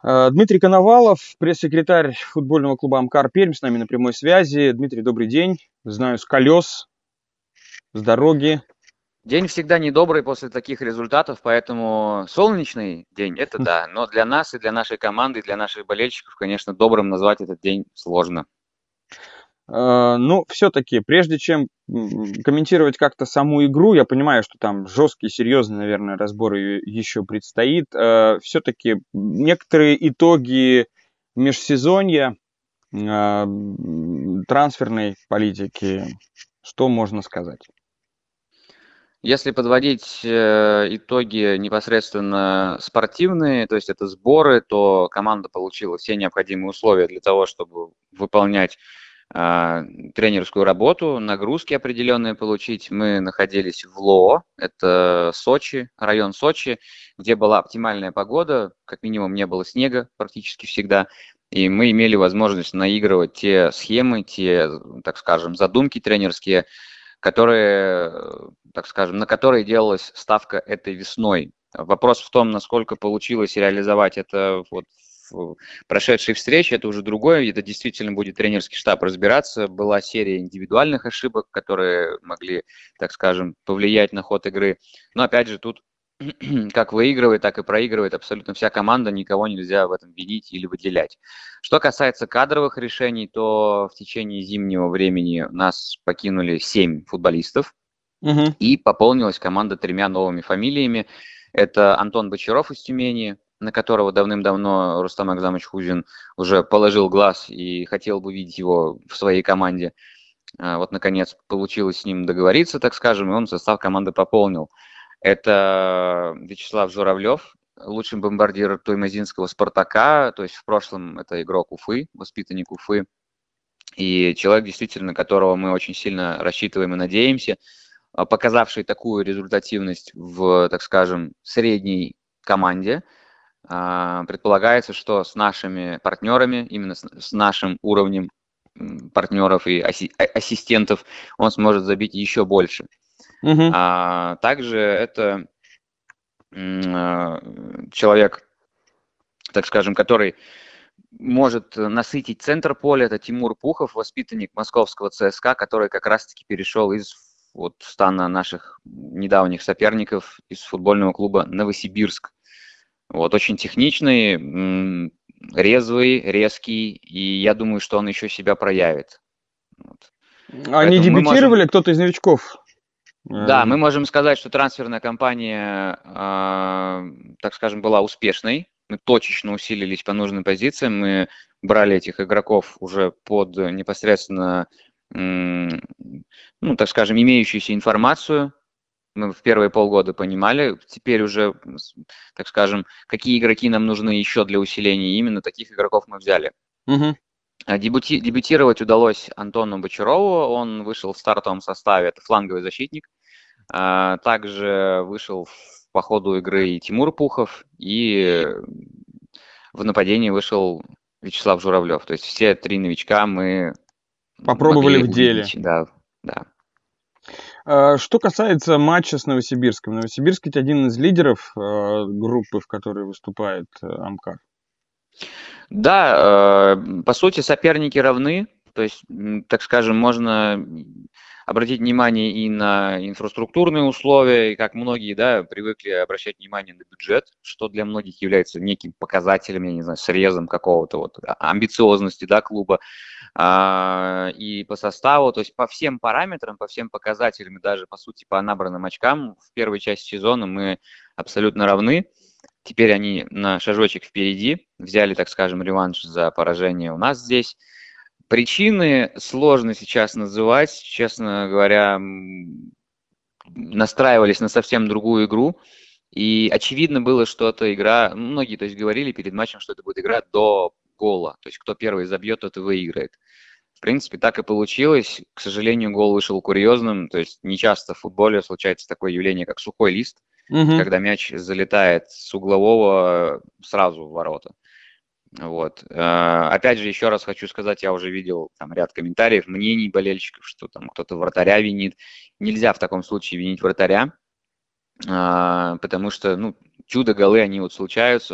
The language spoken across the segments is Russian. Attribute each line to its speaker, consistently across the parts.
Speaker 1: Дмитрий Коновалов, пресс-секретарь футбольного клуба «Амкар Пермь», с нами на прямой связи. Дмитрий, добрый день. Знаю, с колес, с дороги.
Speaker 2: День всегда недобрый после таких результатов, поэтому солнечный день – это да. Но для нас и для нашей команды, и для наших болельщиков, конечно, добрым назвать этот день сложно.
Speaker 1: Ну, все-таки, прежде чем комментировать как-то саму игру, я понимаю, что там жесткий, серьезный, наверное, разбор еще предстоит. Все-таки некоторые итоги межсезонья, трансферной политики, что можно сказать?
Speaker 2: Если подводить итоги непосредственно спортивные, то есть это сборы, то команда получила все необходимые условия для того, чтобы выполнять тренерскую работу, нагрузки определенные получить. Мы находились в ЛО, это Сочи, район Сочи, где была оптимальная погода, как минимум не было снега практически всегда, и мы имели возможность наигрывать те схемы, те, так скажем, задумки тренерские, которые, так скажем, на которые делалась ставка этой весной. Вопрос в том, насколько получилось реализовать это вот в прошедшей встрече, это уже другое, это действительно будет тренерский штаб разбираться. Была серия индивидуальных ошибок, которые могли, так скажем, повлиять на ход игры. Но опять же, тут как выигрывает, так и проигрывает абсолютно вся команда, никого нельзя в этом винить или выделять. Что касается кадровых решений, то в течение зимнего времени нас покинули 7 футболистов,
Speaker 1: Угу.
Speaker 2: и пополнилась команда 3 новыми фамилиями. Это Антон Бочаров из Тюмени, на которого давным-давно Рустам Агзамович Хузин уже положил глаз и хотел бы видеть его в своей команде. Вот, наконец, получилось с ним договориться, так скажем, и он состав команды пополнил. Это Вячеслав Журавлев, лучший бомбардир туймазинского «Спартака», то есть в прошлом это игрок Уфы, воспитанник Уфы, и человек, действительно, на которого мы очень сильно рассчитываем и надеемся, показавший такую результативность в, так скажем, средней команде. Предполагается, что с нашими партнерами, именно с нашим уровнем партнеров и ассистентов, он сможет забить еще больше.
Speaker 1: Угу.
Speaker 2: Также это человек, так скажем, который может насытить центр поля. Это Тимур Пухов, воспитанник московского ЦСКА, который как раз-таки перешел из вот стана наших недавних соперников из футбольного клуба «Новосибирск». Вот, очень техничный, резвый, резкий, и я думаю, что он еще себя проявит. Вот.
Speaker 1: Они
Speaker 2: Поэтому мы можем,
Speaker 1: дебютировали, кто-то из новичков?
Speaker 2: да, мы можем сказать, что трансферная кампания, так скажем, была успешной. Мы точечно усилились по нужным позициям, мы брали этих игроков уже под непосредственно, ну, так скажем, имеющуюся информацию. Мы в первые полгода понимали, теперь уже, так скажем, какие игроки нам нужны еще для усиления. И именно таких игроков мы взяли.
Speaker 1: Угу.
Speaker 2: Дебютировать удалось Антону Бочарову. Он вышел в стартовом составе, это фланговый защитник. Также вышел по ходу игры и Тимур Пухов, и в нападении вышел Вячеслав Журавлев. То есть все 3 новичка мы
Speaker 1: Попробовали
Speaker 2: могли
Speaker 1: в деле.
Speaker 2: увидеть. Да, да.
Speaker 1: Что касается матча с Новосибирском. Новосибирск ведь один из лидеров группы, в которой выступает Амкар.
Speaker 2: Да, по сути, соперники равны. То есть, так скажем, можно обратить внимание и на инфраструктурные условия, и как многие, да, привыкли обращать внимание на бюджет, что для многих является неким показателем, я не знаю, срезом какого-то вот амбициозности, да, клуба. И по составу, то есть по всем параметрам, по всем показателям, и даже, по сути, по набранным очкам в первой части сезона мы абсолютно равны. Теперь они на шажочек впереди, взяли, так скажем, реванш за поражение у нас здесь. Причины сложно сейчас называть, честно говоря, настраивались на совсем другую игру, и очевидно было, что эта игра, многие, то есть, говорили перед матчем, что это будет игра до гола, то есть кто первый забьет, тот и выиграет. В принципе, так и получилось. К сожалению, гол вышел курьезным, то есть нечасто в футболе случается такое явление, как сухой лист,
Speaker 1: Угу.
Speaker 2: когда мяч залетает с углового сразу в ворота. Вот. Опять же, еще раз хочу сказать, я уже видел там ряд комментариев, мнений болельщиков, что там кто-то вратаря винит. Нельзя в таком случае винить вратаря, потому что, ну, чудо-голы, они вот случаются.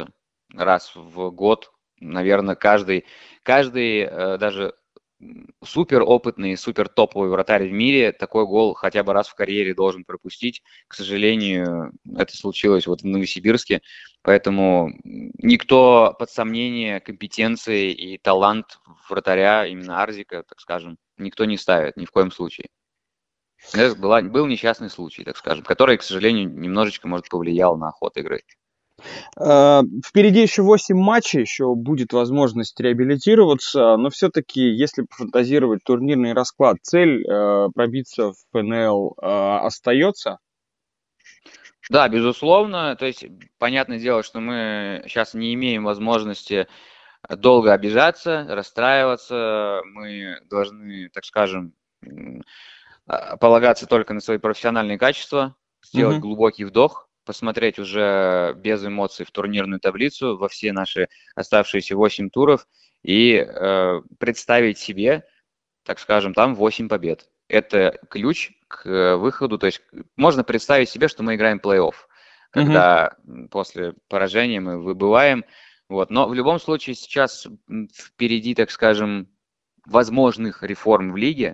Speaker 2: раз в год, наверное, каждый даже супер опытный, супер топовый вратарь в мире такой гол хотя бы раз в карьере должен пропустить. К сожалению, это случилось вот в Новосибирске, поэтому никто под сомнение компетенции и талант вратаря, именно Арзика, так скажем, никто не ставит ни в коем случае. Это был несчастный случай, так скажем, который, к сожалению, немножечко, может, повлиял на ход игры.
Speaker 1: Впереди еще 8 матчей, еще будет возможность реабилитироваться, но все-таки, если пофантазировать турнирный расклад, цель пробиться в ФНЛ остается?
Speaker 2: Да, безусловно. То есть, понятное дело, что мы сейчас не имеем возможности долго обижаться, расстраиваться. Мы должны, так скажем, полагаться только на свои профессиональные качества, сделать глубокий вдох, посмотреть уже без эмоций в турнирную таблицу во все наши оставшиеся 8 туров и представить себе, так скажем, там 8 побед. Это ключ к выходу, то есть можно представить себе, что мы играем плей-офф, когда после поражения мы выбываем. Вот. Но в любом случае сейчас впереди, так скажем, возможных реформ в лиге,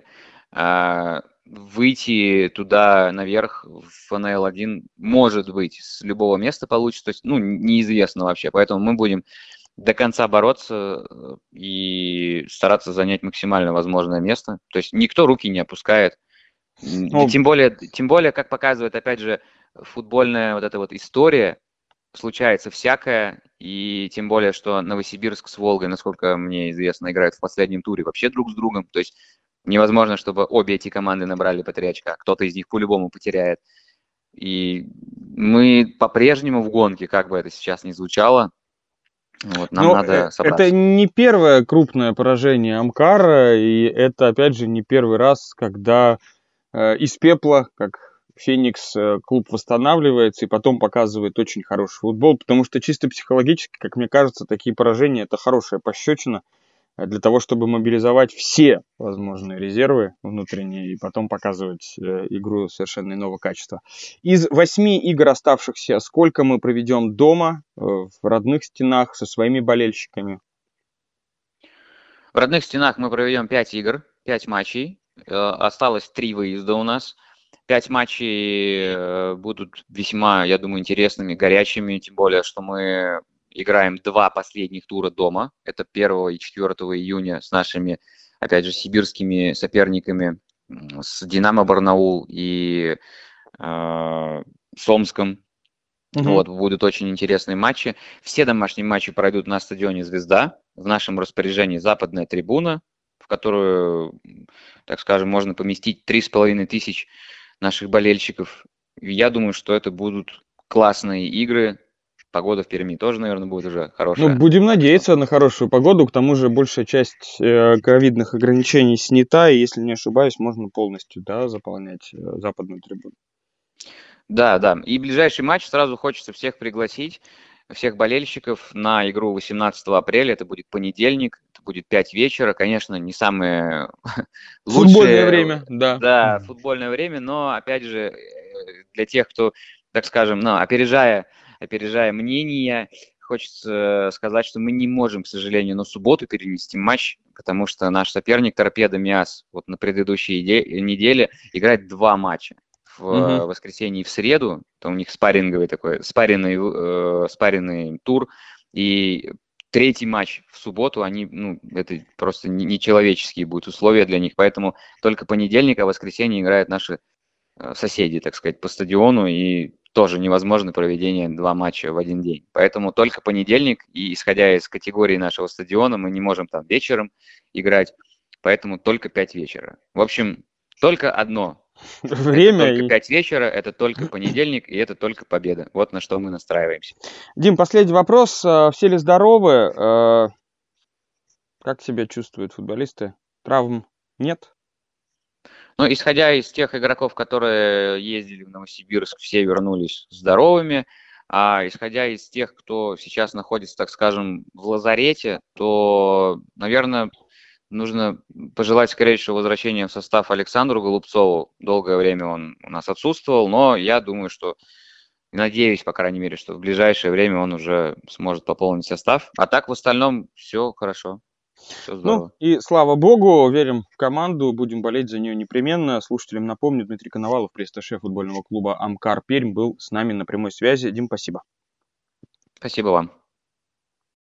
Speaker 2: выйти туда наверх в ФНЛ-1 может быть с любого места получится, то есть, ну, неизвестно вообще, поэтому мы будем до конца бороться и стараться занять максимально возможное место, то есть никто руки не опускает, тем более, как показывает, опять же, футбольная вот эта вот история, случается всякое, и тем более, что Новосибирск с Волгой, насколько мне известно, играют в последнем туре вообще друг с другом, то есть невозможно, чтобы обе эти команды набрали по 3 очка, кто-то из них по-любому потеряет. И мы по-прежнему в гонке, как бы это сейчас ни звучало. Вот, нам надо собраться.
Speaker 1: Это не первое крупное поражение Амкара, и это, опять же, не первый раз, когда из пепла, как Феникс, клуб восстанавливается и потом показывает очень хороший футбол, потому что чисто психологически, как мне кажется, такие поражения – это хорошая пощечина для того, чтобы мобилизовать все возможные резервы внутренние и потом показывать игру совершенно иного качества. Из 8 игр оставшихся, сколько мы проведем дома, в родных стенах, со своими болельщиками?
Speaker 2: В родных стенах мы проведем 5 игр, 5 матчей. Осталось 3 выезда у нас. 5 матчей будут весьма, я думаю, интересными, горячими, тем более, что мы играем 2 последних тура дома. Это 1 и 4 июня с нашими, опять же, сибирскими соперниками, с Динамо Барнаул и с Омском. Вот, будут очень интересные матчи. Все домашние матчи пройдут на стадионе «Звезда». В нашем распоряжении западная трибуна, в которую, так скажем, можно поместить 3500 наших болельщиков. Я думаю, что это будут классные игры. Погода в Перми тоже, наверное, будет уже хорошая.
Speaker 1: Ну, будем надеяться на хорошую погоду. К тому же большая часть ковидных ограничений снята, и, если не ошибаюсь, можно полностью, да, заполнять западную трибуну.
Speaker 2: Да, да. И ближайший матч сразу хочется всех пригласить, всех болельщиков на игру 18 апреля. Это будет понедельник, это будет 5 вечера. Конечно, не самое лучшее.
Speaker 1: Футбольное время, да.
Speaker 2: Да, футбольное время, но, опять же, для тех, кто, так скажем, ну, опережая мнение, хочется сказать, что мы не можем, к сожалению, на субботу перенести матч, потому что наш соперник Торпедо Миас вот на предыдущей неделе играет 2 матча. В воскресенье и в среду, то у них спарринговый такой, спарринный тур, и 3-й матч в субботу, они, ну, это просто нечеловеческие будут условия для них, поэтому только понедельник, а воскресенье играют наши соседи, так сказать, по стадиону, и тоже невозможно проведение 2 матча в один день. Поэтому только понедельник, и исходя из категории нашего стадиона, мы не можем там вечером играть, поэтому только 5 вечера. В общем, только одно.
Speaker 1: Время.
Speaker 2: Это только 5 вечера, это только понедельник, и это только победа. Вот на что мы настраиваемся.
Speaker 1: Дим, последний вопрос. Все ли здоровы? Как себя чувствуют футболисты? Травм нет?
Speaker 2: Ну, исходя из тех игроков, которые ездили в Новосибирск, все вернулись здоровыми. А исходя из тех, кто сейчас находится, так скажем, в лазарете, то, наверное, нужно пожелать скорейшего возвращения в состав Александру Голубцову. Долгое время он у нас отсутствовал, но я думаю, что И надеюсь, по крайней мере, что в ближайшее время он уже сможет пополнить состав. А так в остальном все хорошо, все
Speaker 1: Ну,
Speaker 2: здорово.
Speaker 1: и слава богу, верим в команду, будем болеть за нее непременно. Слушателям напомню, Дмитрий Коновалов, пресс-атташе футбольного клуба «Амкар Пермь», был с нами на прямой связи. Дим, спасибо.
Speaker 2: Спасибо вам.